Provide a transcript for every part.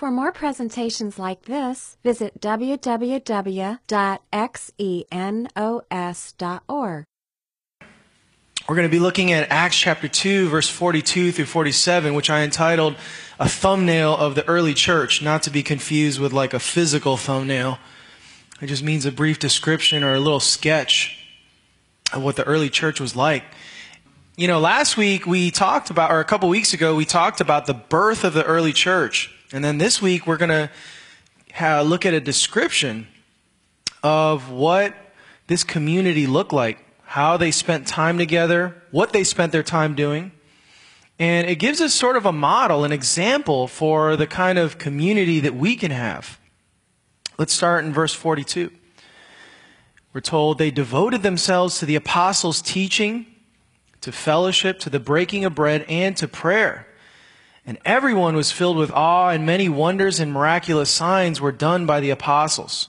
For more presentations like this, visit www.xenos.org. We're going to be looking at Acts chapter 2, verse 42 through 47, which I entitled A Thumbnail of the Early Church, not to be confused with like a physical thumbnail. It just means a brief description or a little sketch of what the early church was like. You know, last week we talked about, or a couple weeks ago, we talked about the birth of the early church. And then this week we're going to look at a description of what this community looked like, how they spent time together, what they spent their time doing. And it gives us sort of a model, an example for the kind of community that we can have. Let's start in verse 42. We're told they devoted themselves to the apostles' teaching, to fellowship, to the breaking of bread, and to prayer. And everyone was filled with awe, and many wonders and miraculous signs were done by the apostles.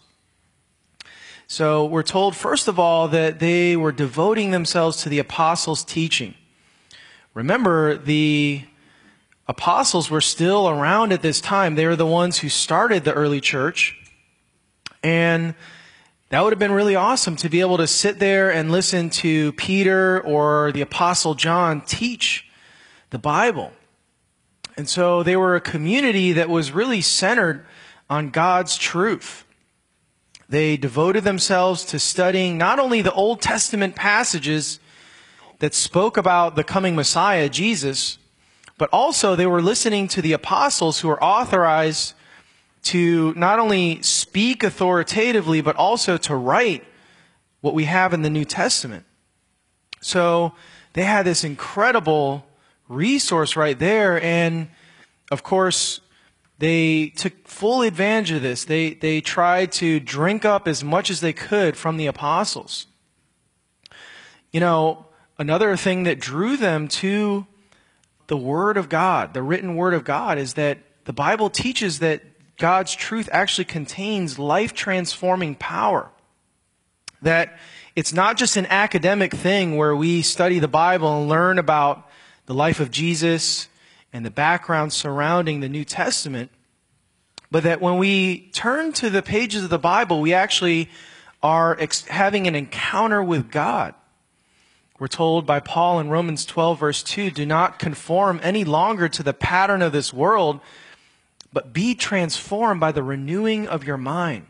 So we're told, first of all, that they were devoting themselves to the apostles' teaching. Remember, the apostles were still around at this time. They were the ones who started the early church. And that would have been really awesome to be able to sit there and listen to Peter or the Apostle John teach the Bible. And so they were a community that was really centered on God's truth. They devoted themselves to studying not only the Old Testament passages that spoke about the coming Messiah, Jesus, but also they were listening to the apostles who were authorized to not only speak authoritatively, but also to write what we have in the New Testament. So they had this incredible resource right there, and of course, they took full advantage of this. They tried to drink up as much as they could from the apostles. You know, another thing that drew them to the Word of God, the written Word of God, is that the Bible teaches that God's truth actually contains life-transforming power. That it's not just an academic thing where we study the Bible and learn about the life of Jesus and the background surrounding the New Testament, but that when we turn to the pages of the Bible, we actually are having an encounter with God. We're told by Paul in Romans 12, verse 2, do not conform any longer to the pattern of this world, but be transformed by the renewing of your mind.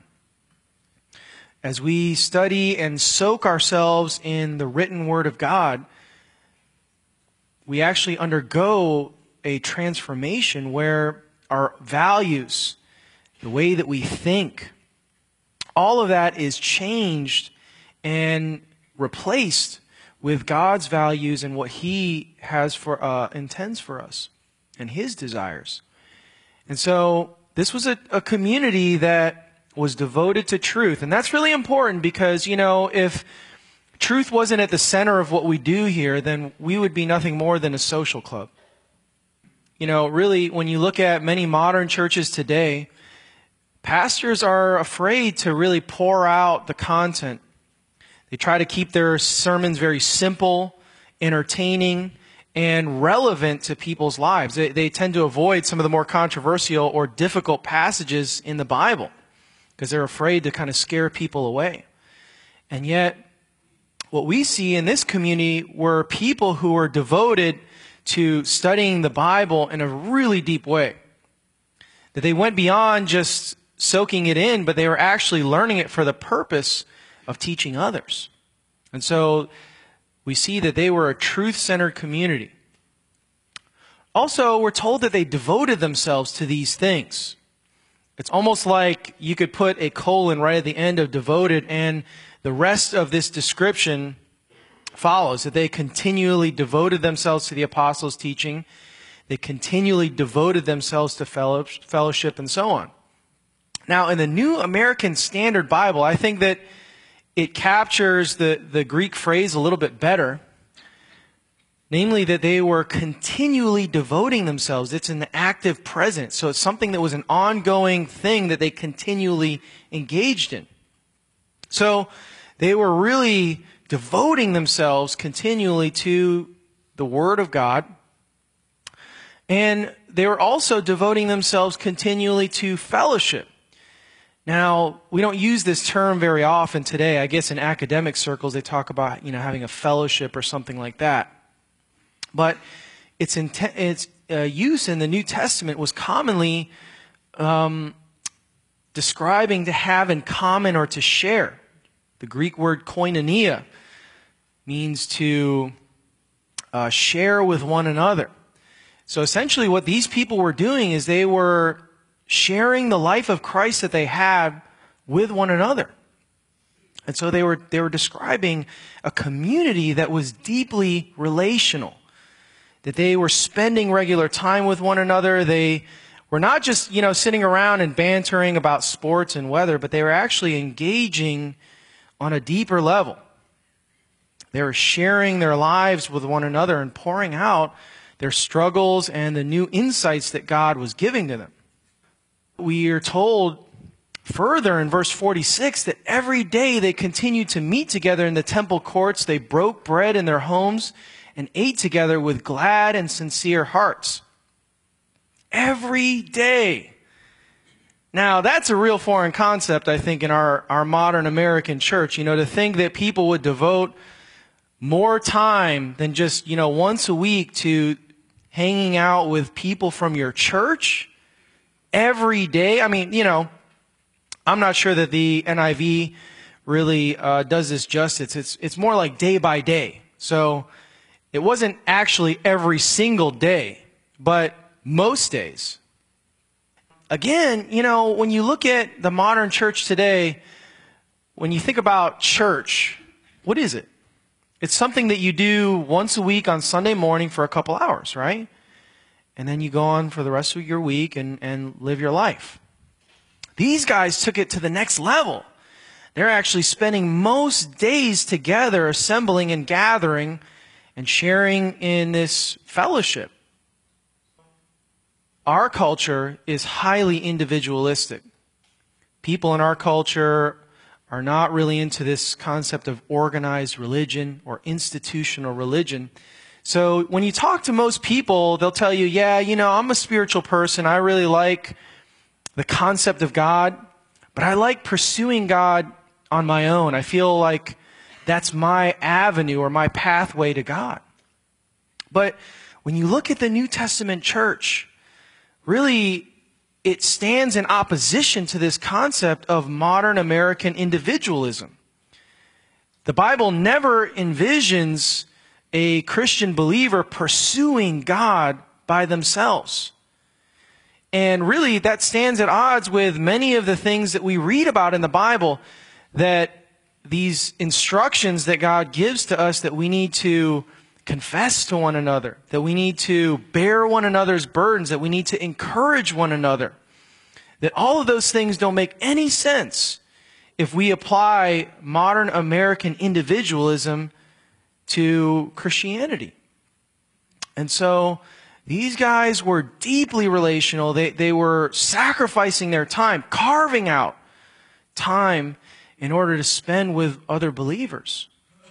As we study and soak ourselves in the written Word of God, we actually undergo a transformation where our values, the way that we think, all of that is changed and replaced with God's values and what He has intends for us and His desires. And so this was a community that was devoted to truth. And that's really important because, you know, if truth wasn't at the center of what we do here, then we would be nothing more than a social club. You know, really, when you look at many modern churches today, pastors are afraid to really pour out the content. They try to keep their sermons very simple, entertaining, and relevant to people's lives. They tend to avoid some of the more controversial or difficult passages in the Bible because they're afraid to kind of scare people away. And yet, what we see in this community were people who were devoted to studying the Bible in a really deep way. That they went beyond just soaking it in, but they were actually learning it for the purpose of teaching others. And so we see that they were a truth-centered community. Also, we're told that they devoted themselves to these things. It's almost like you could put a colon right at the end of devoted, and the rest of this description follows, that they continually devoted themselves to the apostles' teaching. They continually devoted themselves to fellowship and so on. Now, in the New American Standard Bible, I think that it captures the Greek phrase a little bit better. Namely, that they were continually devoting themselves. It's an active present. So it's something that was an ongoing thing that they continually engaged in. So they were really devoting themselves continually to the Word of God. And they were also devoting themselves continually to fellowship. Now, we don't use this term very often today. I guess in academic circles they talk about, having a fellowship or something like that. But its use in the New Testament was commonly describing to have in common or to share. The Greek word koinonia means to share with one another. So essentially what these people were doing is they were sharing the life of Christ that they had with one another. And so they were describing a community that was deeply relational, that they were spending regular time with one another. They were not just, sitting around and bantering about sports and weather, but they were actually engaging on a deeper level. They were sharing their lives with one another and pouring out their struggles and the new insights that God was giving to them. We are told further in verse 46 that every day they continued to meet together in the temple courts. They broke bread in their homes and ate together with glad and sincere hearts. Every day. Now, that's a real foreign concept, I think, in our modern American church. To think that people would devote more time than just, once a week to hanging out with people from your church every day. I mean, I'm not sure that the NIV really does this justice. It's more like day by day. So it wasn't actually every single day, but most days. Again, when you look at the modern church today, when you think about church, what is it? It's something that you do once a week on Sunday morning for a couple hours, right? And then you go on for the rest of your week and live your life. These guys took it to the next level. They're actually spending most days together, assembling and gathering and sharing in this fellowship. Our culture is highly individualistic. People in our culture are not really into this concept of organized religion or institutional religion. So when you talk to most people, they'll tell you, yeah, I'm a spiritual person. I really like the concept of God, but I like pursuing God on my own. I feel like that's my avenue or my pathway to God. But when you look at the New Testament church, really, it stands in opposition to this concept of modern American individualism. The Bible never envisions a Christian believer pursuing God by themselves. And really, that stands at odds with many of the things that we read about in the Bible, that these instructions that God gives to us that we need to confess to one another, that we need to bear one another's burdens, that we need to encourage one another. That all of those things don't make any sense if we apply modern American individualism to Christianity. And so these guys were deeply relational. They were sacrificing their time, carving out time in order to spend with other believers.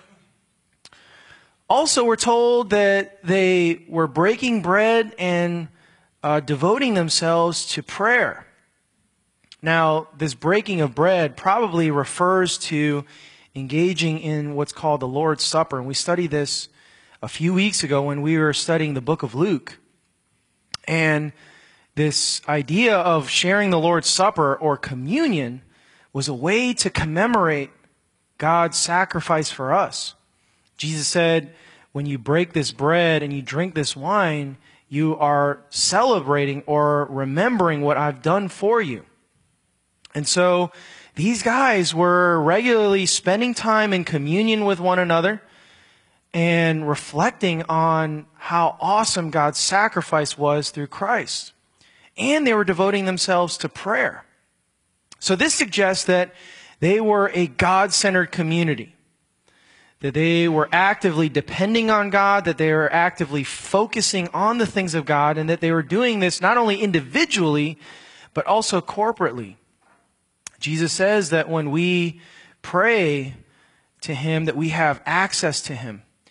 Also, we're told that they were breaking bread and devoting themselves to prayer. Now, this breaking of bread probably refers to engaging in what's called the Lord's Supper. And we studied this a few weeks ago when we were studying the book of Luke. And this idea of sharing the Lord's Supper or communion was a way to commemorate God's sacrifice for us. Jesus said, when you break this bread and you drink this wine, you are celebrating or remembering what I've done for you. And so these guys were regularly spending time in communion with one another and reflecting on how awesome God's sacrifice was through Christ. And they were devoting themselves to prayer. So this suggests that they were a God-centered community, that they were actively depending on God, that they were actively focusing on the things of God, and that they were doing this not only individually, but also corporately. Jesus says that when we pray to Him, that we have access to Him.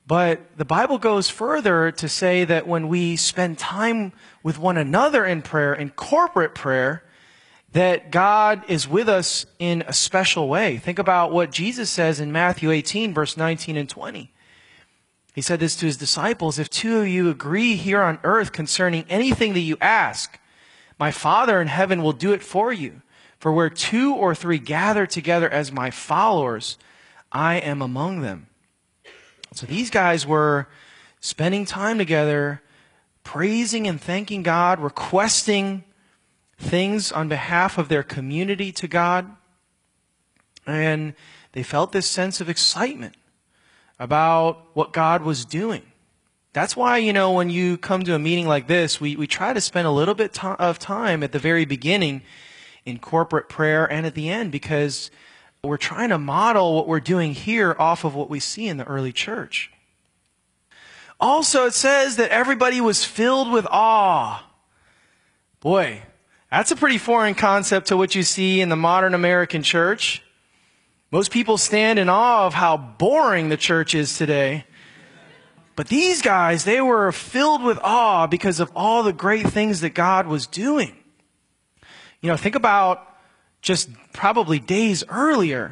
But the Bible goes further to say that when we spend time with one another in prayer, in corporate prayer, that God is with us in a special way. Think about what Jesus says in Matthew 18, verse 19 and 20. He said this to his disciples, "If two of you agree here on earth concerning anything that you ask, my Father in heaven will do it for you. For where two or three gather together as my followers, I am among them." So these guys were spending time together, praising and thanking God, requesting things on behalf of their community to God. And they felt this sense of excitement about what God was doing. That's why, when you come to a meeting like this, we try to spend a little bit of time at the very beginning in corporate prayer and at the end, because we're trying to model what we're doing here off of what we see in the early church. Also, it says that everybody was filled with awe. Boy, that's a pretty foreign concept to what you see in the modern American church. Most people stand in awe of how boring the church is today. But these guys, they were filled with awe because of all the great things that God was doing. Think about just probably days earlier.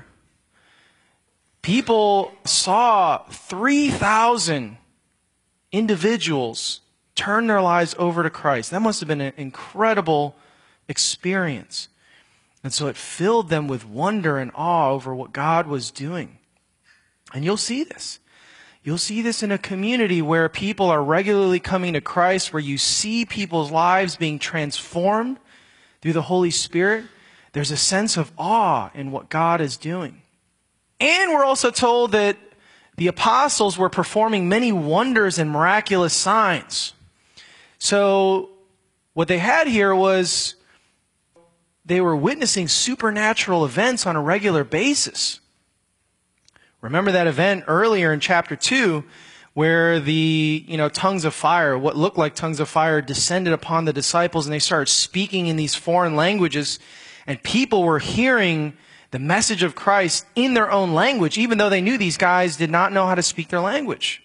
People saw 3,000 individuals turn their lives over to Christ. That must have been an incredible experience. And so it filled them with wonder and awe over what God was doing. And you'll see this. You'll see this in a community where people are regularly coming to Christ, where you see people's lives being transformed through the Holy Spirit. There's a sense of awe in what God is doing. And we're also told that the apostles were performing many wonders and miraculous signs. So what they had here was they were witnessing supernatural events on a regular basis. Remember that event earlier in chapter 2 where the tongues of fire, what looked like tongues of fire, descended upon the disciples and they started speaking in these foreign languages, and people were hearing the message of Christ in their own language, even though they knew these guys did not know how to speak their language.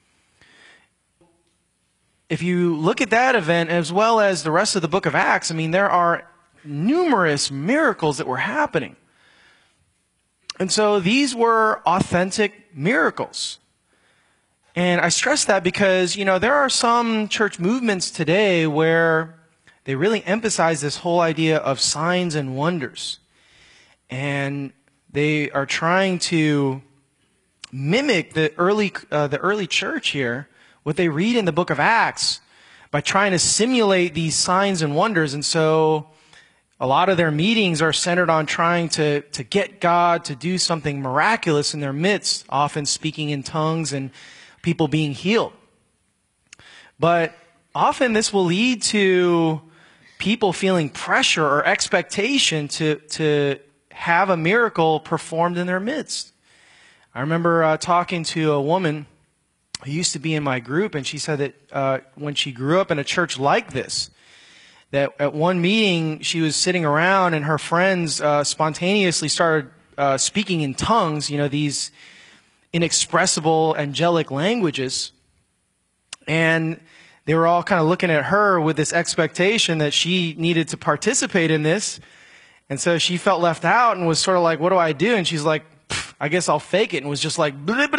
If you look at that event as well as the rest of the book of Acts, there are numerous miracles that were happening. And so these were authentic miracles. And I stress that because, there are some church movements today where they really emphasize this whole idea of signs and wonders. And they are trying to mimic the early church here, what they read in the book of Acts, by trying to simulate these signs and wonders. And so a lot of their meetings are centered on trying to get God to do something miraculous in their midst, often speaking in tongues and people being healed. But often this will lead to people feeling pressure or expectation to have a miracle performed in their midst. I remember talking to a woman who used to be in my group, and she said that when she grew up in a church like this, that at one meeting she was sitting around and her friends spontaneously started speaking in tongues, these inexpressible angelic languages. And they were all kind of looking at her with this expectation that she needed to participate in this. And so she felt left out and was sort of like, what do I do? And she's like, I guess I'll fake it. And was just like,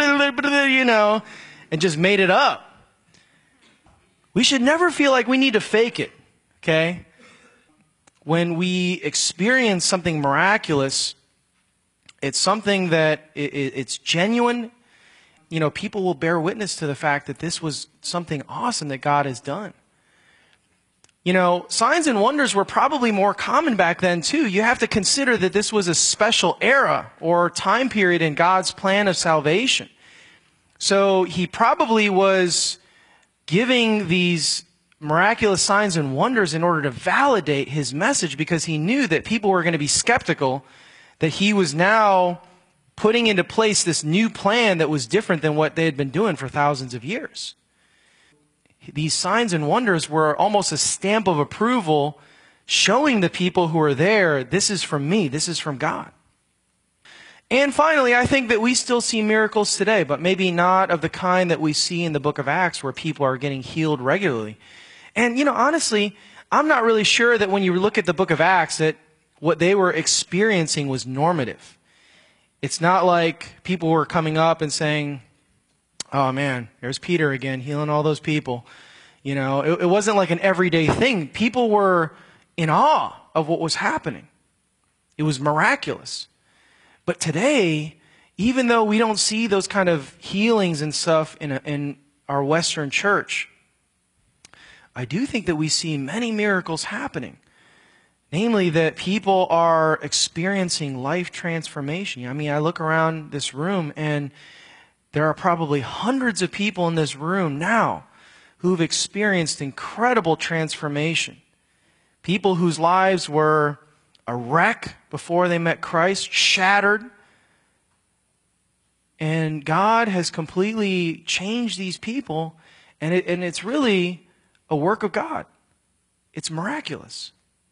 and just made it up. We should never feel like we need to fake it, okay? When we experience something miraculous, it's something that it's genuine. People will bear witness to the fact that this was something awesome that God has done. Signs and wonders were probably more common back then too. You have to consider that this was a special era or time period in God's plan of salvation. So he probably was giving these miraculous signs and wonders in order to validate his message, because he knew that people were going to be skeptical that he was now putting into place this new plan that was different than what they had been doing for thousands of years. These signs and wonders were almost a stamp of approval, showing the people who were there, this is from me, this is from God. And finally, I think that we still see miracles today, but maybe not of the kind that we see in the book of Acts where people are getting healed regularly. And, honestly, I'm not really sure that when you look at the book of Acts that what they were experiencing was normative. It's not like people were coming up and saying, oh man, there's Peter again, healing all those people. It wasn't like an everyday thing. People were in awe of what was happening. It was miraculous. But today, even though we don't see those kind of healings and stuff in our Western church, I do think that we see many miracles happening. Namely, that people are experiencing life transformation. I look around this room and there are probably hundreds of people in this room now who've experienced incredible transformation. People whose lives were a wreck before they met Christ, shattered. And God has completely changed these people, and it's really a work of God. It's miraculous.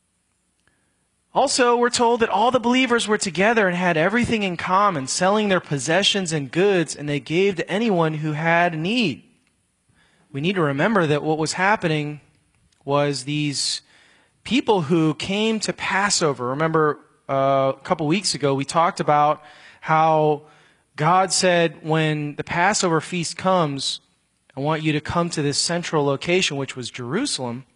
Also, we're told that all the believers were together and had everything in common, selling their possessions and goods, and they gave to anyone who had need. We need to remember that what was happening was these people who came to Passover. Remember, a couple weeks ago, we talked about how God said, when the Passover feast comes, I want you to come to this central location, which was Jerusalem,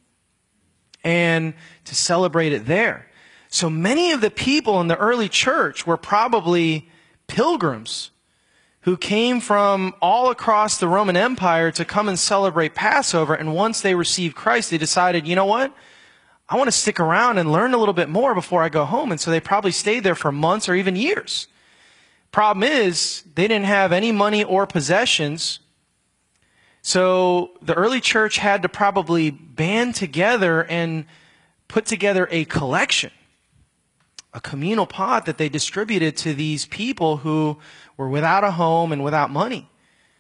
and to celebrate it there. So many of the people in the early church were probably pilgrims who came from all across the Roman Empire to come and celebrate Passover. And once they received Christ, they decided, you know what? I want to stick around and learn a little bit more before I go home. And so they probably stayed there for months or even years. Problem is, they didn't have any money or possessions. So the early church had to probably band together and put together a collection, a communal pot that they distributed to these people who were without a home and without money.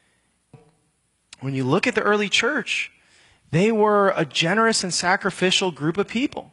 When you look at the early church, they were a generous and sacrificial group of people.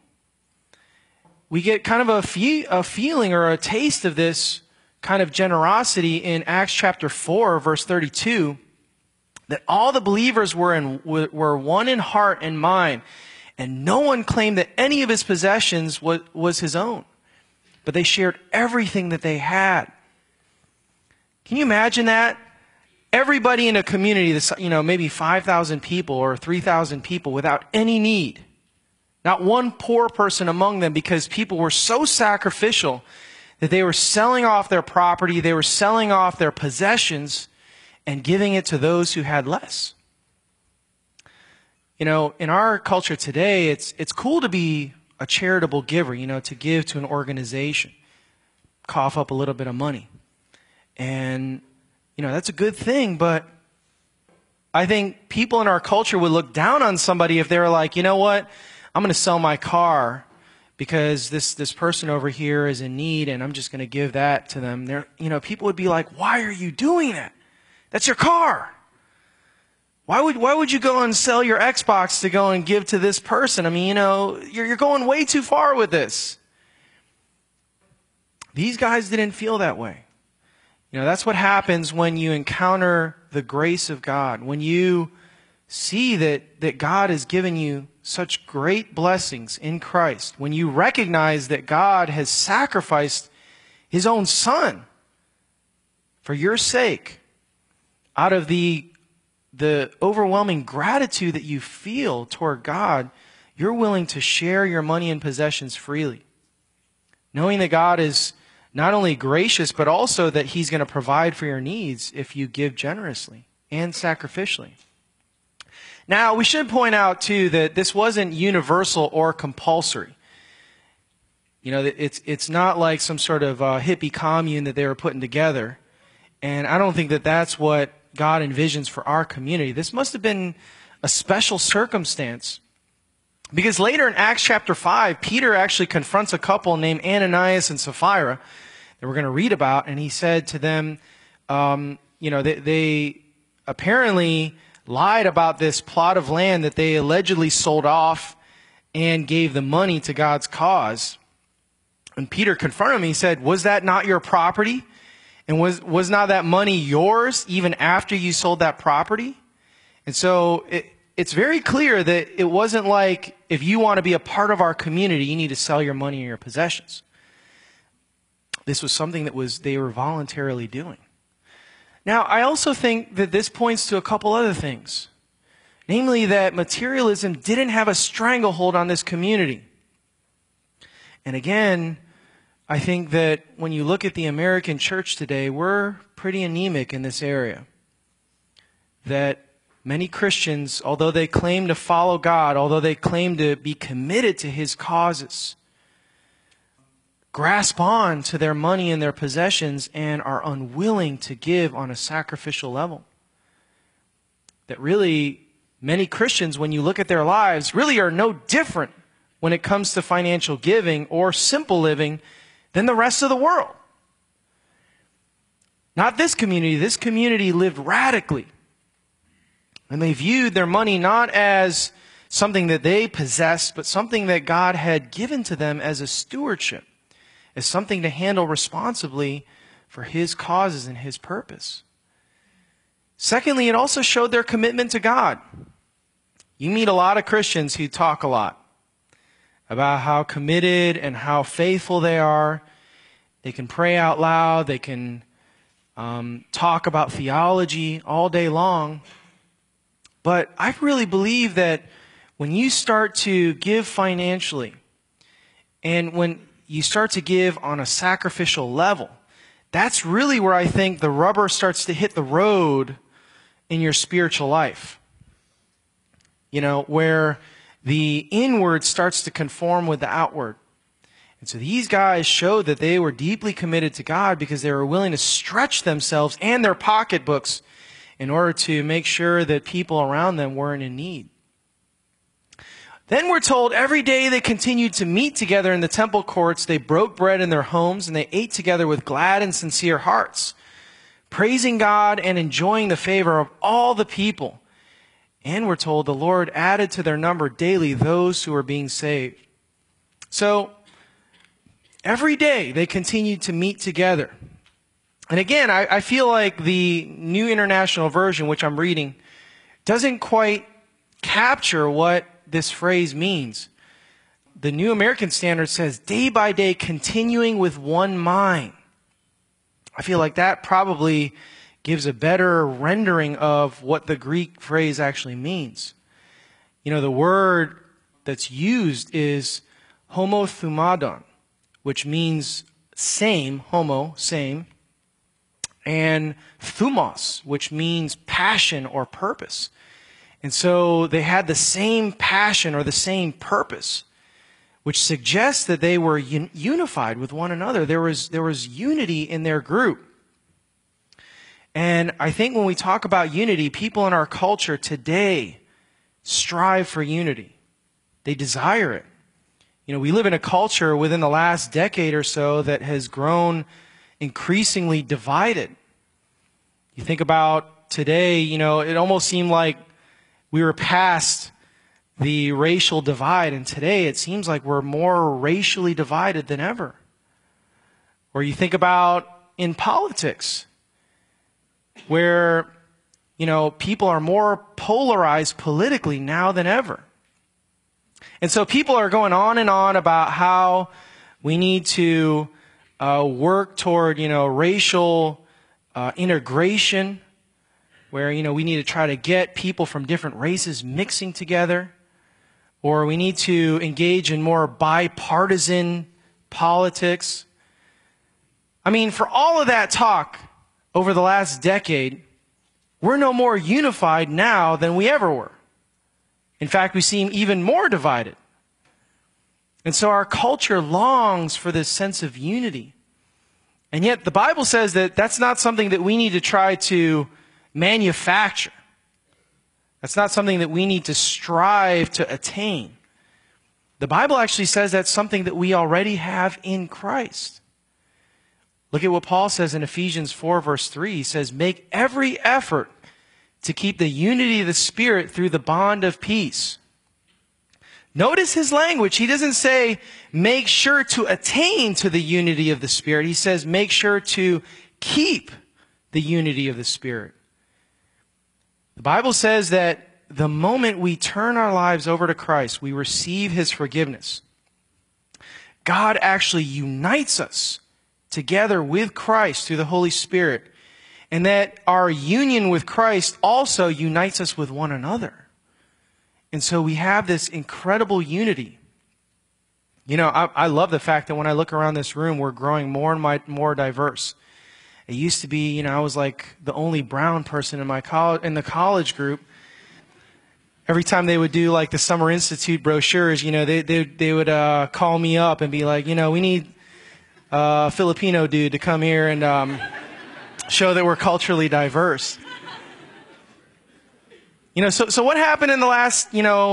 We get kind of a feeling or a taste of this kind of generosity in Acts chapter 4, verse 32, that all the believers were one in heart and mind, and no one claimed that any of his possessions was his own, but they shared everything that they had. Can you imagine that? Everybody in a community, maybe 5,000 people or 3,000 people without any need. Not one poor person among them, because people were so sacrificial that they were selling off their property, they were selling off their possessions and giving it to those who had less. In our culture today, it's cool to be a charitable giver, to give to an organization, cough up a little bit of money. And that's a good thing, but I think people in our culture would look down on somebody if they were like, you know what, I'm going to sell my car because this person over here is in need and I'm just going to give that to them. People would be like, why are you doing that? That's your car. Why would you go and sell your Xbox to go and give to this person? You're going way too far with this. These guys didn't feel that way. That's what happens when you encounter the grace of God. When you see that God has given you such great blessings in Christ. When you recognize that God has sacrificed his own Son for your sake, out of the overwhelming gratitude that you feel toward God, you're willing to share your money and possessions freely. Knowing that God is not only gracious, but also that he's going to provide for your needs if you give generously and sacrificially. Now, we should point out, too, that this wasn't universal or compulsory. It's not like some sort of hippie commune that they were putting together. And I don't think that that's what God envisions for our community. This must have been a special circumstance. Because later in Acts chapter 5, Peter actually confronts a couple named Ananias and Sapphira that we're going to read about. And he said to them, they apparently lied about this plot of land that they allegedly sold off and gave the money to God's cause. And Peter confronted him. He said, was that not your property? And was not that money yours even after you sold that property? And so it's very clear that it wasn't like, if you want to be a part of our community, you need to sell your money and your possessions. This was something that they were voluntarily doing. Now, I also think that this points to a couple other things. Namely, that materialism didn't have a stranglehold on this community. And again, I think that when you look at the American church today, we're pretty anemic in this area. That many Christians, although they claim to follow God, although they claim to be committed to His causes, grasp on to their money and their possessions and are unwilling to give on a sacrificial level. That really, many Christians, when you look at their lives, really are no different when it comes to financial giving or simple living than the rest of the world. Not this community. This community lived radically. And they viewed their money not as something that they possessed, but something that God had given to them as a stewardship, as something to handle responsibly for His causes and His purpose. Secondly, it also showed their commitment to God. You meet a lot of Christians who talk a lot about how committed and how faithful they are. They can pray out loud. They can talk about theology all day long. But I really believe that when you start to give financially, and when you start to give on a sacrificial level, that's really where I think the rubber starts to hit the road in your spiritual life. You know, where the inward starts to conform with the outward. And so these guys showed that they were deeply committed to God because they were willing to stretch themselves and their pocketbooks in order to make sure that people around them weren't in need. Then we're told every day they continued to meet together in the temple courts. They broke bread in their homes and they ate together with glad and sincere hearts, praising God and enjoying the favor of all the people. And we're told the Lord added to their number daily those who were being saved. So every day they continued to meet together. And again, I feel like the New International Version, which I'm reading, doesn't quite capture what this phrase means. The New American Standard says, day by day continuing with one mind. I feel like that probably gives a better rendering of what the Greek phrase actually means. You know, the word that's used is homothumadon, which means same, homo, same, and thumos, which means passion or purpose. And so they had the same passion or the same purpose, which suggests that they were unified with one another. There was unity in their group. And I think when we talk about unity, people in our culture today strive for unity. They desire it. You know, we live in a culture within the last decade or so that has grown increasingly divided. You think about today, you know, it almost seemed like we were past the racial divide, and today it seems like we're more racially divided than ever. Or you think about in politics, where, you know, people are more polarized politically now than ever. And so people are going on and on about how we need to work toward, you know, racial integration, where, you know, we need to try to get people from different races mixing together, or we need to engage in more bipartisan politics. I mean, for all of that talk over the last decade, we're no more unified now than we ever were. In fact, we seem even more divided. And so our culture longs for this sense of unity. And yet the Bible says that that's not something that we need to try to manufacture. That's not something that we need to strive to attain. The Bible actually says that's something that we already have in Christ. Look at what Paul says in Ephesians 4 verse 3. He says, make every effort to keep the unity of the Spirit through the bond of peace. Notice his language. He doesn't say, make sure to attain to the unity of the Spirit. He says, make sure to keep the unity of the Spirit. The Bible says that the moment we turn our lives over to Christ, we receive His forgiveness. God actually unites us together with Christ through the Holy Spirit. And that our union with Christ also unites us with one another. And so we have this incredible unity. You know, I love the fact that when I look around this room, we're growing more and more diverse. It used to be, I was like the only brown person in the college group. Every time they would do like the Summer Institute brochures, they would call me up and be like, we need a Filipino dude to come here and show that we're culturally diverse. So what happened in the last,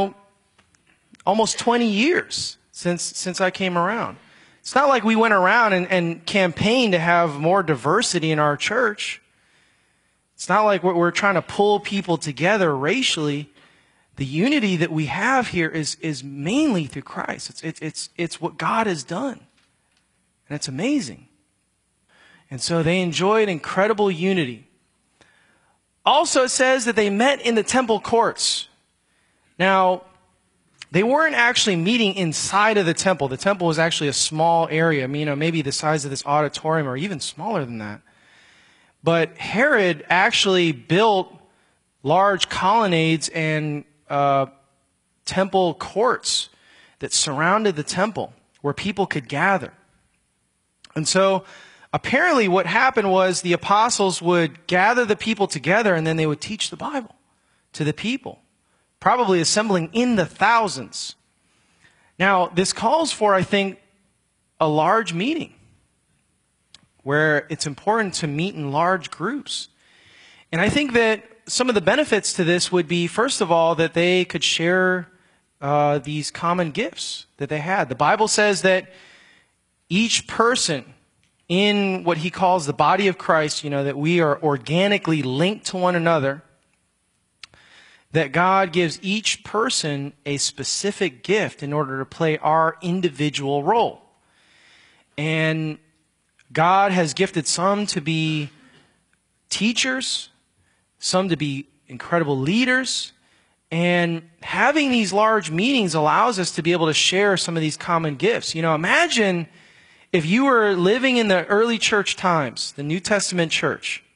almost 20 years since I came around? It's not like we went around and campaigned to have more diversity in our church. It's not like we're trying to pull people together racially. The unity that we have here is mainly through Christ. It's what God has done. And it's amazing. And so they enjoyed incredible unity. Also, it says that they met in the temple courts. Now, they weren't actually meeting inside of the temple. The temple was actually a small area, maybe the size of this auditorium or even smaller than that. But Herod actually built large colonnades and temple courts that surrounded the temple where people could gather. And so apparently what happened was the apostles would gather the people together and then they would teach the Bible to the people, probably assembling in the thousands. Now, this calls for, I think, a large meeting where it's important to meet in large groups. And I think that some of the benefits to this would be, first of all, that they could share these common gifts that they had. The Bible says that each person in what he calls the body of Christ, that we are organically linked to one another, that God gives each person a specific gift in order to play our individual role. And God has gifted some to be teachers, some to be incredible leaders, and having these large meetings allows us to be able to share some of these common gifts. Imagine if you were living in the early church times, the New Testament church,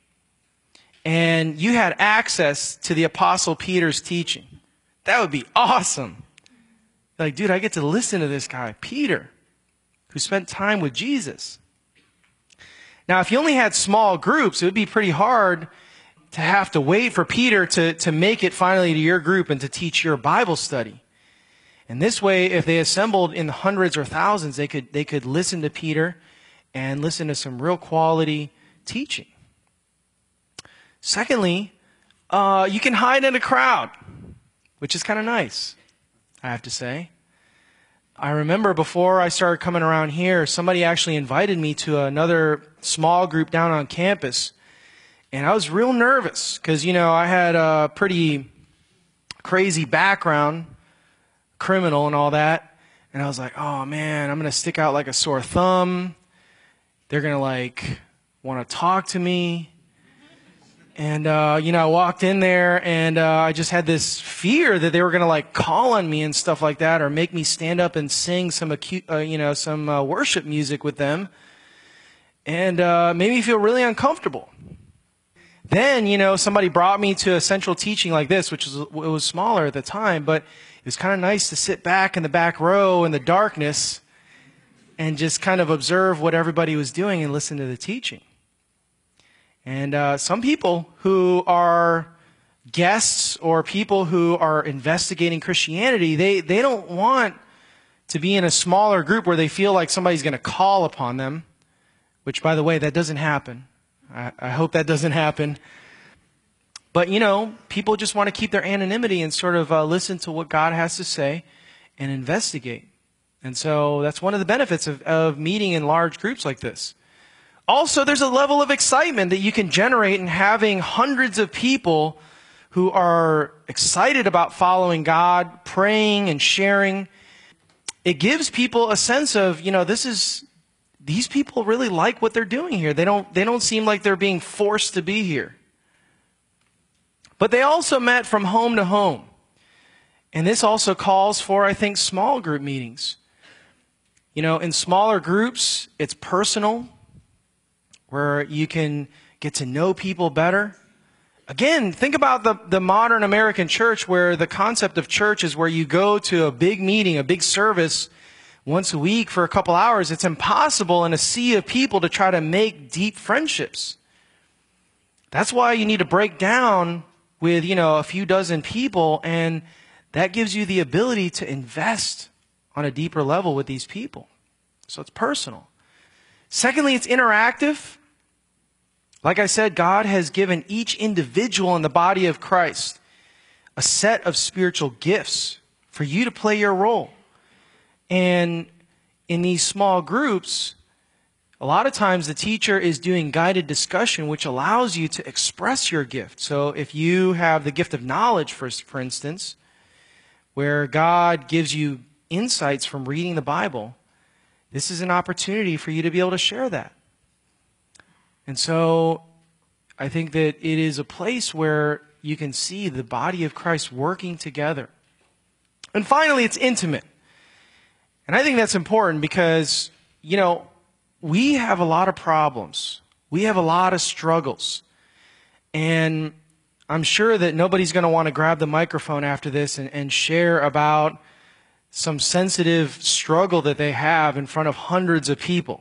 and you had access to the Apostle Peter's teaching. That would be awesome. Like, dude, I get to listen to this guy, Peter, who spent time with Jesus. Now, if you only had small groups, it would be pretty hard to have to wait for Peter to make it finally to your group and to teach your Bible study. And this way, if they assembled in the hundreds or thousands, they could listen to Peter and listen to some real quality teaching. Secondly, you can hide in a crowd, which is kind of nice, I have to say. I remember before I started coming around here, somebody actually invited me to another small group down on campus. And I was real nervous because, I had a pretty crazy background, criminal and all that. And I was like, oh man, I'm going to stick out like a sore thumb. They're going to want to talk to me. And, I walked in there and I just had this fear that they were going to call on me and stuff like that, or make me stand up and sing some worship music with them, and made me feel really uncomfortable. Then, somebody brought me to a central teaching like this, which was smaller at the time, but it was kind of nice to sit back in the back row in the darkness and just kind of observe what everybody was doing and listen to the teaching. And some people who are guests or people who are investigating Christianity, they don't want to be in a smaller group where they feel like somebody's going to call upon them, which, by the way, that doesn't happen. I hope that doesn't happen. But, people just want to keep their anonymity and sort of listen to what God has to say and investigate. And so that's one of the benefits of meeting in large groups like this. Also, there's a level of excitement that you can generate in having hundreds of people who are excited about following God, praying and sharing. It gives people a sense of, this these people really like what they're doing here. They don't seem like they're being forced to be here. But they also met from home to home. And this also calls for, I think, small group meetings. You know, in smaller groups, it's personal, where you can get to know people better. Again, think about the modern American church, where the concept of church is where you go to a big meeting, a big service once a week for a couple hours. It's impossible in a sea of people to try to make deep friendships. That's why you need to break down with, a few dozen people, and that gives you the ability to invest on a deeper level with these people. So it's personal. Secondly, it's interactive. Like I said, God has given each individual in the body of Christ a set of spiritual gifts for you to play your role. And in these small groups, a lot of times the teacher is doing guided discussion, which allows you to express your gift. So if you have the gift of knowledge, for instance, where God gives you insights from reading the Bible, this is an opportunity for you to be able to share that. And so I think that it is a place where you can see the body of Christ working together. And finally, it's intimate. And I think that's important because, we have a lot of problems. We have a lot of struggles. And I'm sure that nobody's going to want to grab the microphone after this and share about some sensitive struggle that they have in front of hundreds of people.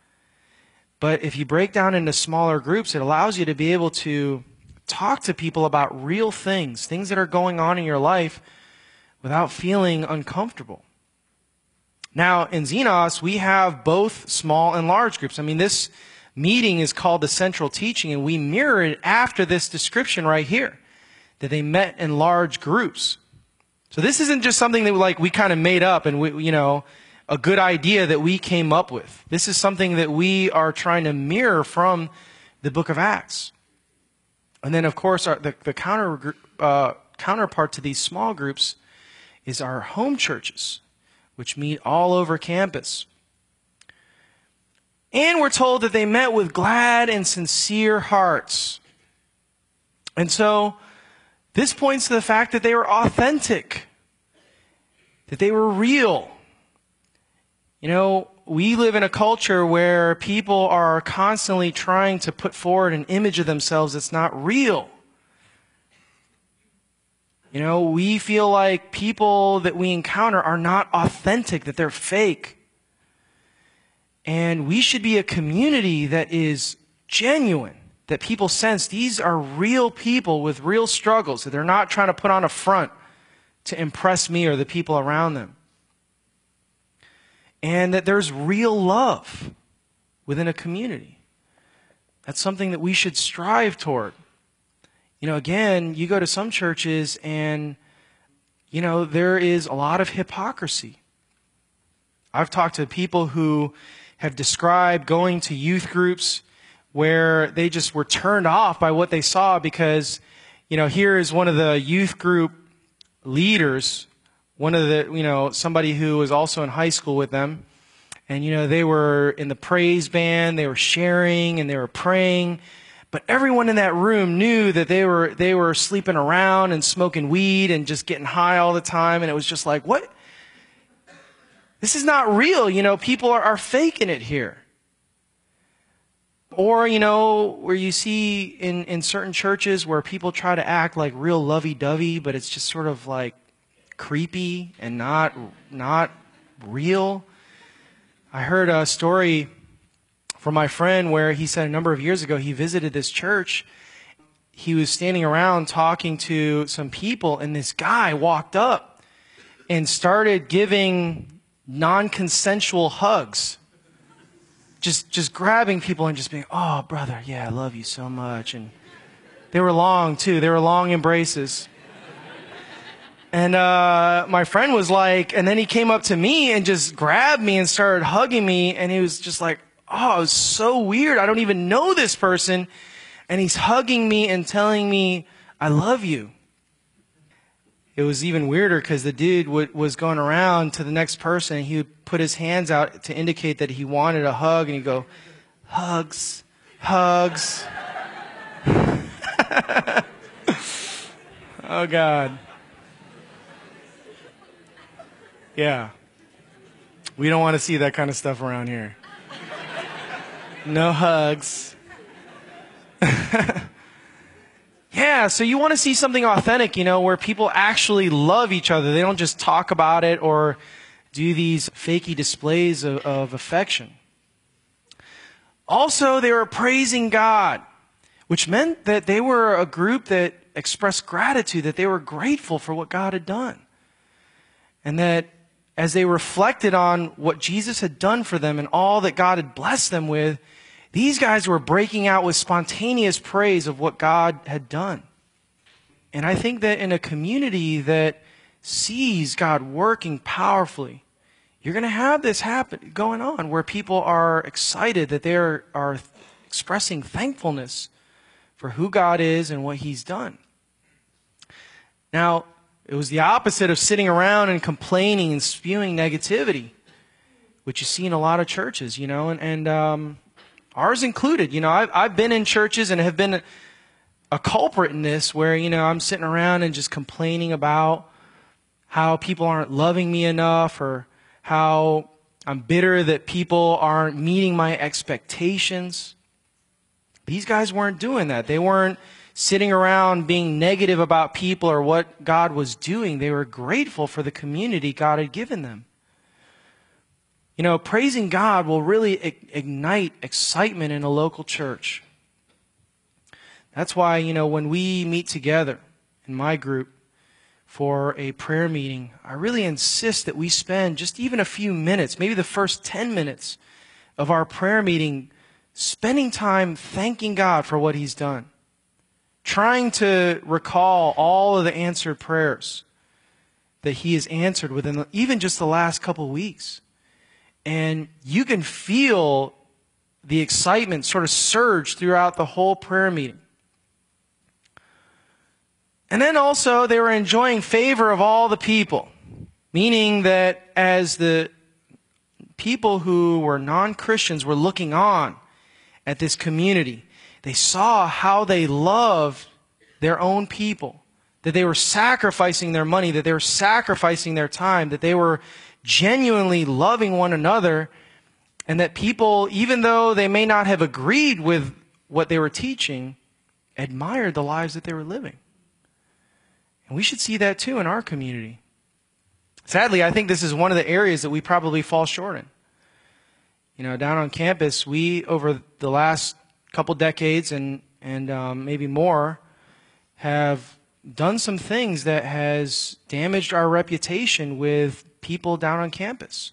But if you break down into smaller groups, it allows you to be able to talk to people about real things that are going on in your life without feeling uncomfortable. Now, in Xenos, we have both small and large groups. This meeting is called the Central Teaching, and we mirror it after this description right here, that they met in large groups. So this isn't just something that we kind of made up and a good idea that we came up with. This is something that we are trying to mirror from the book of Acts. And then, of course, the counterpart to these small groups is our home churches, which meet all over campus. And we're told that they met with glad and sincere hearts. And so this points to the fact that they were authentic, that they were real. We live in a culture where people are constantly trying to put forward an image of themselves that's not real. We feel like people that we encounter are not authentic, that they're fake. And we should be a community that is genuine, that people sense these are real people with real struggles, that they're not trying to put on a front to impress me or the people around them. And that there's real love within a community. That's something that we should strive toward. Again, you go to some churches and, there is a lot of hypocrisy. I've talked to people who have described going to youth groups where they just were turned off by what they saw because, here is one of the youth group leaders, one of the, somebody who was also in high school with them. And, they were in the praise band, they were sharing and they were praying. But everyone in that room knew that they were sleeping around and smoking weed and just getting high all the time. And it was just like, what? This is not real. People are faking it here. Or, where you see in certain churches where people try to act like real lovey-dovey, but it's just sort of like creepy and not real. I heard a story from my friend where he said a number of years ago he visited this church. He was standing around talking to some people, and this guy walked up and started giving non-consensual hugs. Just grabbing people and just being, oh, brother, yeah, I love you so much. And they were long, too. They were long embraces. And my friend was like, and then he came up to me and just grabbed me and started hugging me. And he was just like, oh, it was so weird. I don't even know this person. And he's hugging me and telling me, I love you. it was even weirder because the dude was going around to the next person, and he would put his hands out to indicate that he wanted a hug, and he'd go, hugs, hugs. Oh, God. Yeah. We don't want to see that kind of stuff around here. No hugs. Yeah, so you want to see something authentic, where people actually love each other. They don't just talk about it or do these fakey displays of affection. Also, they were praising God, which meant that they were a group that expressed gratitude, that they were grateful for what God had done. And that as they reflected on what Jesus had done for them and all that God had blessed them with, these guys were breaking out with spontaneous praise of what God had done. And I think that in a community that sees God working powerfully, you're going to have this going on where people are excited, that they are expressing thankfulness for who God is and what He's done. Now, it was the opposite of sitting around and complaining and spewing negativity, which you see in a lot of churches, and ours included. I've been in churches and have been a culprit in this where, I'm sitting around and just complaining about how people aren't loving me enough, or how I'm bitter that people aren't meeting my expectations. These guys weren't doing that. They weren't sitting around being negative about people or what God was doing. They were grateful for the community God had given them. Praising God will really ignite excitement in a local church. That's why, when we meet together in my group for a prayer meeting, I really insist that we spend just even a few minutes, maybe the first 10 minutes of our prayer meeting, spending time thanking God for what He's done. Trying to recall all of the answered prayers that He has answered within even just the last couple of weeks. And you can feel the excitement sort of surge throughout the whole prayer meeting. And then also they were enjoying favor of all the people, meaning that as the people who were non-Christians were looking on at this community, they saw how they loved their own people, that they were sacrificing their money, that they were sacrificing their time, that they were genuinely loving one another, and that people, even though they may not have agreed with what they were teaching, admired the lives that they were living. And we should see that too in our community. Sadly, I think this is one of the areas that we probably fall short in. Down on campus, we, over the last couple decades and maybe more, have done some things that has damaged our reputation with people down on campus.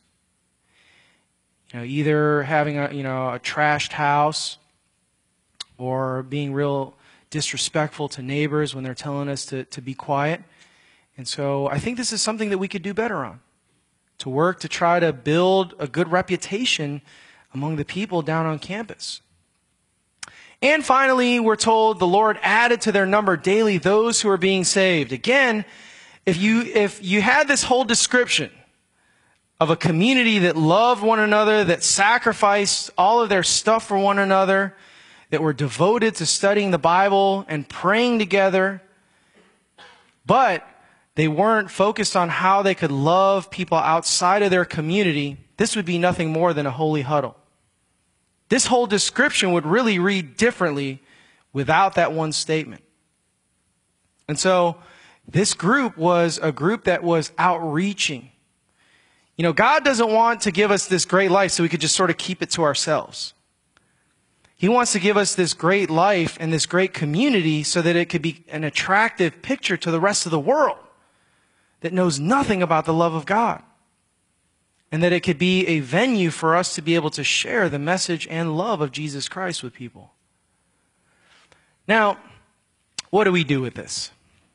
Either having a trashed house, or being real disrespectful to neighbors when they're telling us to be quiet. And so I think this is something that we could do better on, to work to try to build a good reputation among the people down on campus. And finally, we're told the Lord added to their number daily those who are being saved. Again, if you had this whole description of a community that loved one another, that sacrificed all of their stuff for one another, that were devoted to studying the Bible and praying together, but they weren't focused on how they could love people outside of their community, this would be nothing more than a holy huddle. This whole description would really read differently without that one statement. And so this group was a group that was outreaching. God doesn't want to give us this great life so we could just sort of keep it to ourselves. He wants to give us this great life and this great community so that it could be an attractive picture to the rest of the world that knows nothing about the love of God. And that it could be a venue for us to be able to share the message and love of Jesus Christ with people. Now, what do we do with this?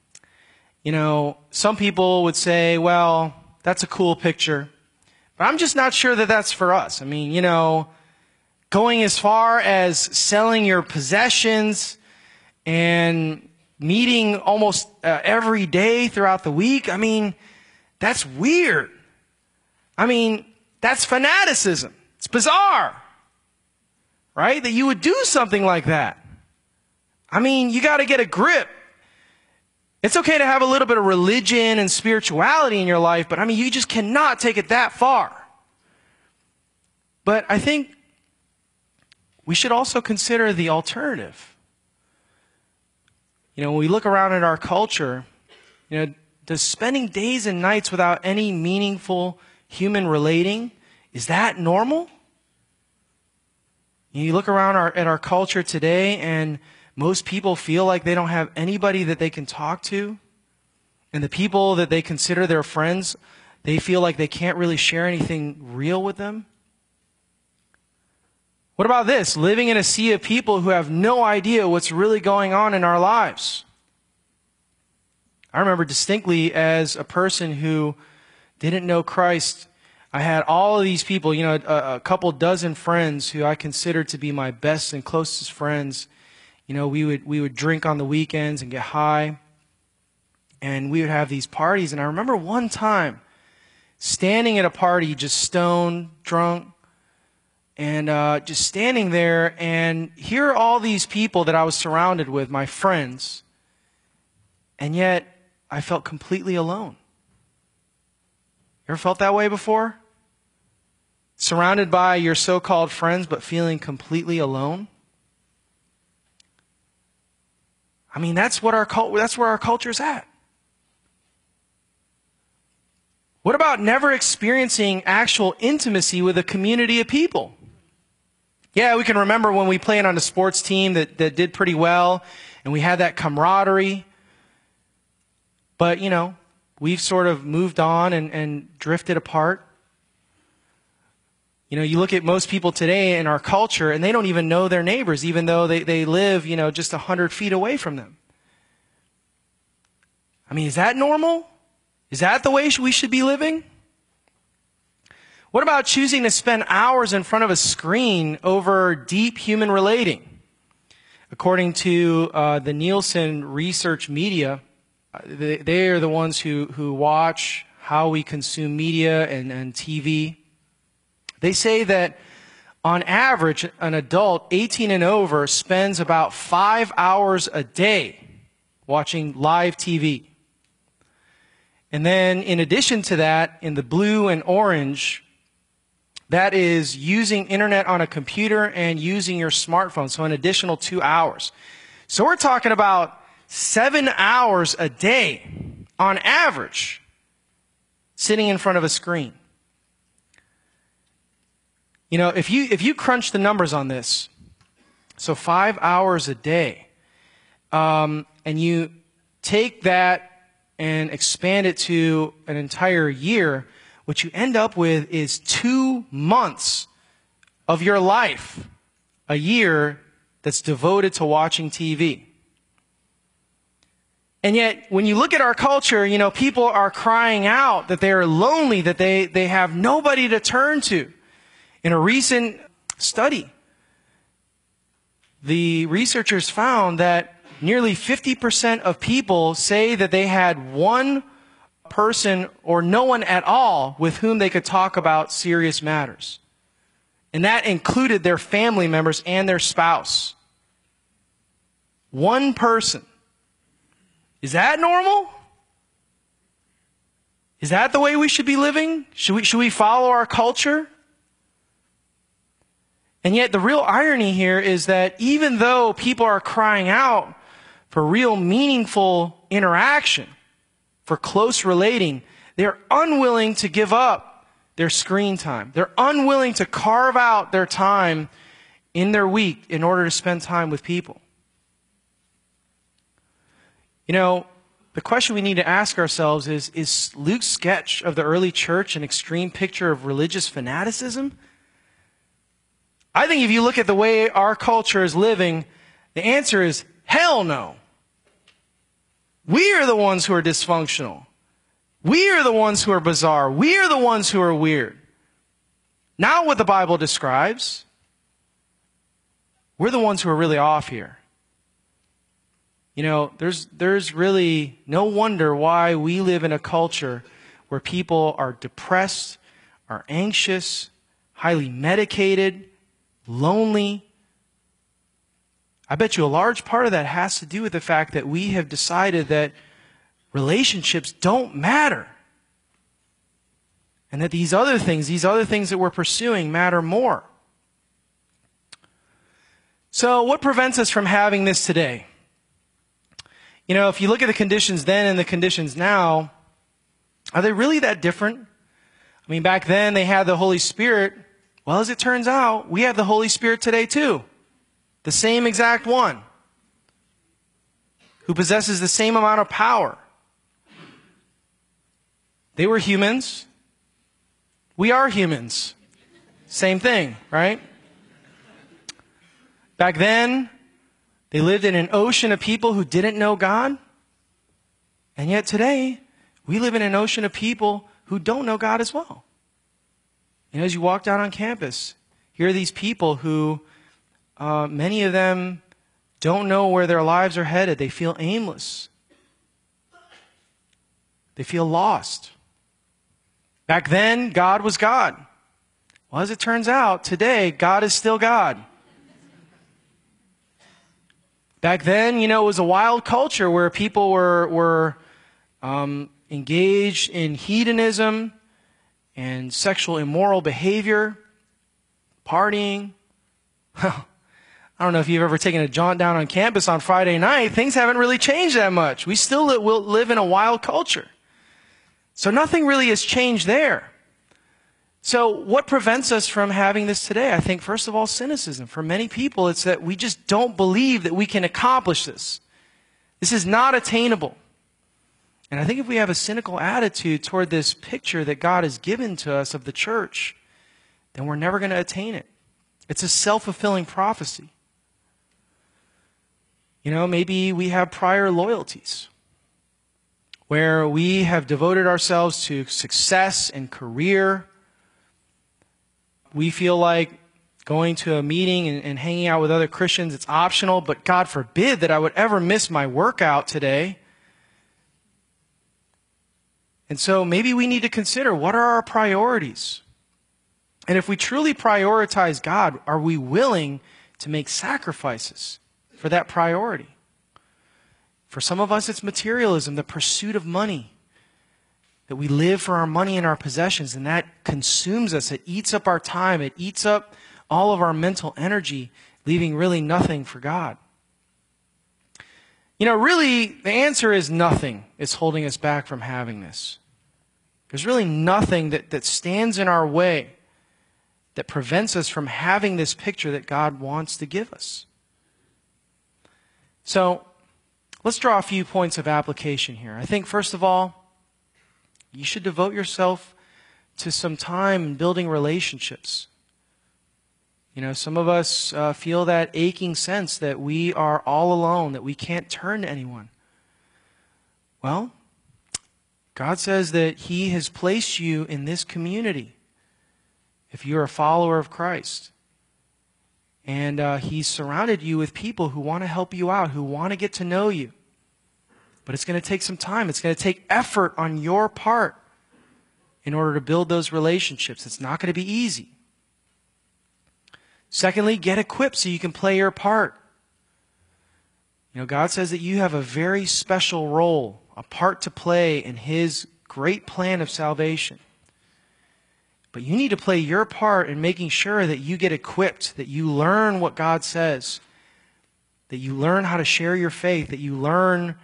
Some people would say, well, that's a cool picture, but I'm just not sure that that's for us. I mean, going as far as selling your possessions and, meeting almost every day throughout the week. I mean, that's weird. I mean, that's fanaticism. It's bizarre, right? That you would do something like that. I mean, you got to get a grip. It's okay to have a little bit of religion and spirituality in your life, but I mean, you just cannot take it that far. But I think we should also consider the alternative. When we look around at our culture, does spending days and nights without any meaningful human relating, is that normal? You look around at our culture today, and most people feel like they don't have anybody that they can talk to. And the people that they consider their friends, they feel like they can't really share anything real with them. What about this? Living in a sea of people who have no idea what's really going on in our lives. I remember distinctly as a person who didn't know Christ, I had all of these people, a couple dozen friends who I considered to be my best and closest friends. We would drink on the weekends and get high, and we would have these parties. And I remember one time standing at a party, just stoned, drunk, and just standing there, and here are all these people that I was surrounded with, my friends, and yet I felt completely alone. You ever felt that way before? Surrounded by your so-called friends, but feeling completely alone? I mean, that's where our culture's at. What about never experiencing actual intimacy with a community of people? Yeah, we can remember when we played on a sports team that did pretty well, and we had that camaraderie. But, we've sort of moved on and drifted apart. You look at most people today in our culture, and they don't even know their neighbors, even though they live, just 100 feet away from them. I mean, is that normal? Is that the way we should be living? What about choosing to spend hours in front of a screen over deep human relating? According to the Nielsen Research Media, they are the ones who watch how we consume media and TV. They say that on average, an adult 18 and over spends about 5 hours a day watching live TV. And then in addition to that, in the blue and orange, that is using internet on a computer and using your smartphone, so an additional 2 hours. So we're talking about 7 hours a day on average sitting in front of a screen. If you crunch the numbers on this, so 5 hours a day, and you take that and expand it to an entire year, what you end up with is 2 months of your life, a year that's devoted to watching TV. And yet, when you look at our culture, people are crying out that they are lonely, that they have nobody to turn to. In a recent study, the researchers found that nearly 50% of people say that they had one person or no one at all with whom they could talk about serious matters. And that included their family members and their spouse. One person. Is that normal? Is that the way we should be living? Should we follow our culture? And yet the real irony here is that even though people are crying out for real meaningful interaction, for close relating, they're unwilling to give up their screen time. They're unwilling to carve out their time in their week in order to spend time with people. The question we need to ask ourselves is Luke's sketch of the early church an extreme picture of religious fanaticism? I think if you look at the way our culture is living, the answer is hell no. We are the ones who are dysfunctional. We are the ones who are bizarre. We are the ones who are weird. Not what the Bible describes. We're the ones who are really off here. there's really no wonder why we live in a culture where people are depressed, are anxious, highly medicated, lonely. I bet you a large part of that has to do with the fact that we have decided that relationships don't matter. And that these other things that we're pursuing matter more. So what prevents us from having this today? If you look at the conditions then and the conditions now, are they really that different? I mean, back then they had the Holy Spirit. Well, as it turns out, we have the Holy Spirit today too. The same exact one. Who possesses the same amount of power. They were humans. We are humans. Same thing, right? Back then, they lived in an ocean of people who didn't know God. And yet today, we live in an ocean of people who don't know God as well. As you walk down on campus, here are these people who, many of them don't know where their lives are headed. They feel aimless. They feel lost. Back then, God was God. Well, as it turns out, today, God is still God. Back then, it was a wild culture where people were engaged in hedonism and sexual immoral behavior, partying. I don't know if you've ever taken a jaunt down on campus on Friday night. Things haven't really changed that much. We still live in a wild culture. So nothing really has changed there. So what prevents us from having this today? I think, first of all, cynicism. For many people, it's that we just don't believe that we can accomplish this. This is not attainable. And I think if we have a cynical attitude toward this picture that God has given to us of the church, then we're never going to attain it. It's a self-fulfilling prophecy. Maybe we have prior loyalties where we have devoted ourselves to success and career. We feel like going to a meeting and hanging out with other Christians, it's optional, but God forbid that I would ever miss my workout today. And so maybe we need to consider, what are our priorities? And if we truly prioritize God, are we willing to make sacrifices for that priority? For some of us, it's materialism, the pursuit of money. That we live for our money and our possessions, and that consumes us. It eats up our time. It eats up all of our mental energy, leaving really nothing for God. Really, the answer is nothing is holding us back from having this. There's really nothing that stands in our way that prevents us from having this picture that God wants to give us. So, let's draw a few points of application here. I think, first of all, you should devote yourself to some time in building relationships. Some of us feel that aching sense that we are all alone, that we can't turn to anyone. Well, God says that He has placed you in this community if you're a follower of Christ. And He's surrounded you with people who want to help you out, who want to get to know you. But it's going to take some time. It's going to take effort on your part in order to build those relationships. It's not going to be easy. Secondly, get equipped so you can play your part. God says that you have a very special role, a part to play in His great plan of salvation. But you need to play your part in making sure that you get equipped, that you learn what God says, that you learn how to share your faith, that you learn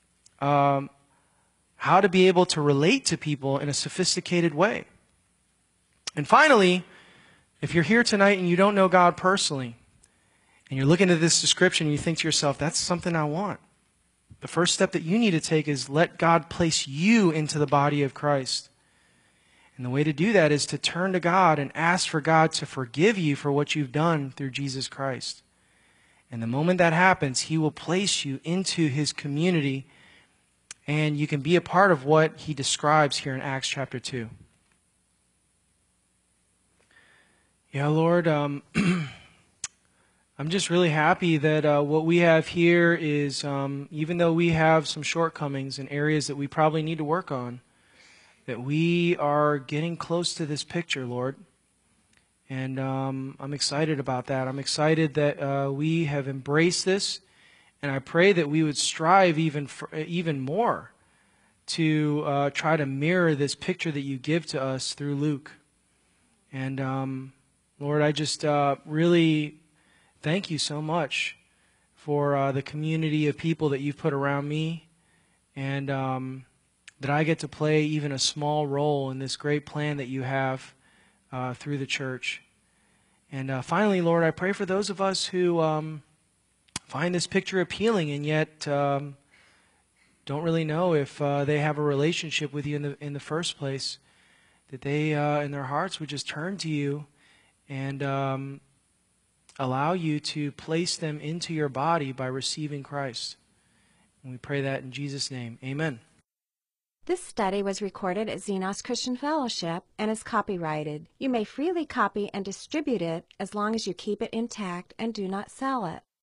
how to be able to relate to people in a sophisticated way. And finally, if you're here tonight and you don't know God personally, and you're looking at this description and you think to yourself, that's something I want. The first step that you need to take is let God place you into the body of Christ. And the way to do that is to turn to God and ask for God to forgive you for what you've done through Jesus Christ. And the moment that happens, He will place you into His community, and you can be a part of what He describes here in Acts chapter 2. Yeah, Lord, I'm just really happy that what we have here is, even though we have some shortcomings in areas that we probably need to work on, that we are getting close to this picture, Lord. And I'm excited about that. I'm excited that we have embraced this, and I pray that we would strive even more to try to mirror this picture that you give to us through Luke. And Lord, I just really thank you so much for the community of people that you've put around me, and that I get to play even a small role in this great plan that you have through the church. And finally, Lord, I pray for those of us who find this picture appealing and yet don't really know if they have a relationship with you in the first place, that they in their hearts would just turn to you and allow you to place them into your body by receiving Christ. And we pray that in Jesus' name. Amen. This study was recorded at Xenos Christian Fellowship and is copyrighted. You may freely copy and distribute it as long as you keep it intact and do not sell it.